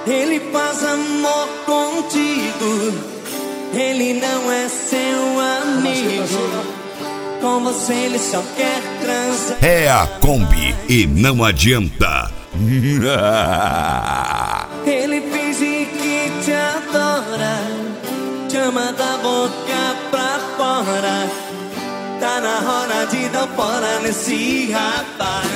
Ele faz amor contigo, ele não é seu amigo. Com você ele só quer transar. É a Kombi e não adianta. Ele finge que te adora, te ama da boca pra fora. Tá na hora de dar fora nesse rapaz.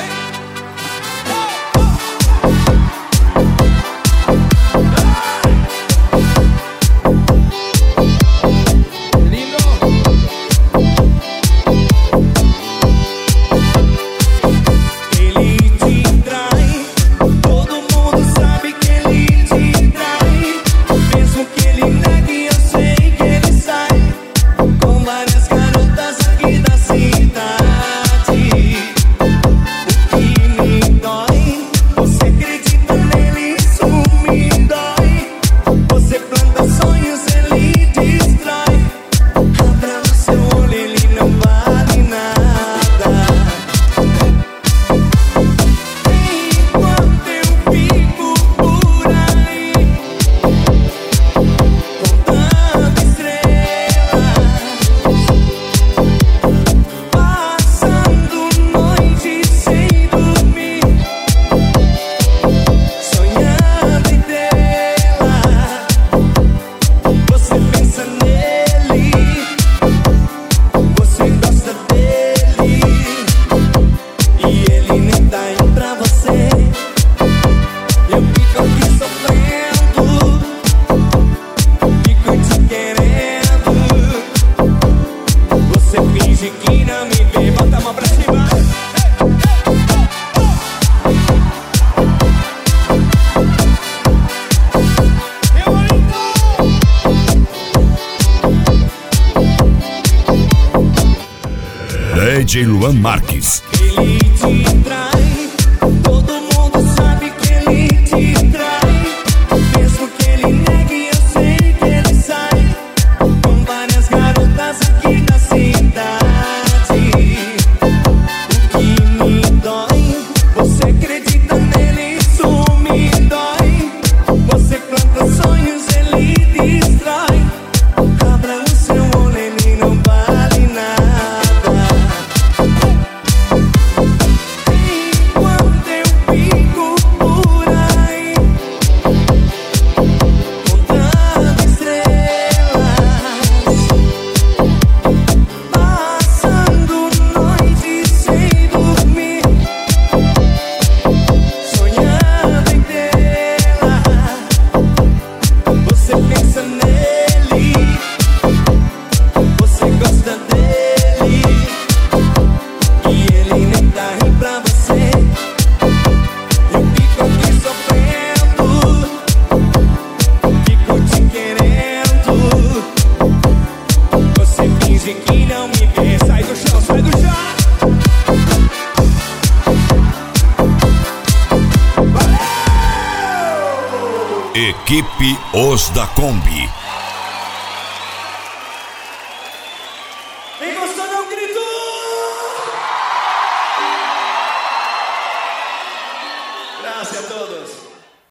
DJ Luan Marques. Ele te trai, todo mundo sabe que ele te trai. Mesmo que ele negue, eu sei que ele sai com várias garotas aqui da cidade. O que me dói, você acredita nele, isso me dói. Você planta sonhos, ele destrói. Abra o seu olho, ele não vale nada. Que não me vê, sai do chão, sai do chão. Valeu! Equipe Os da Kombi.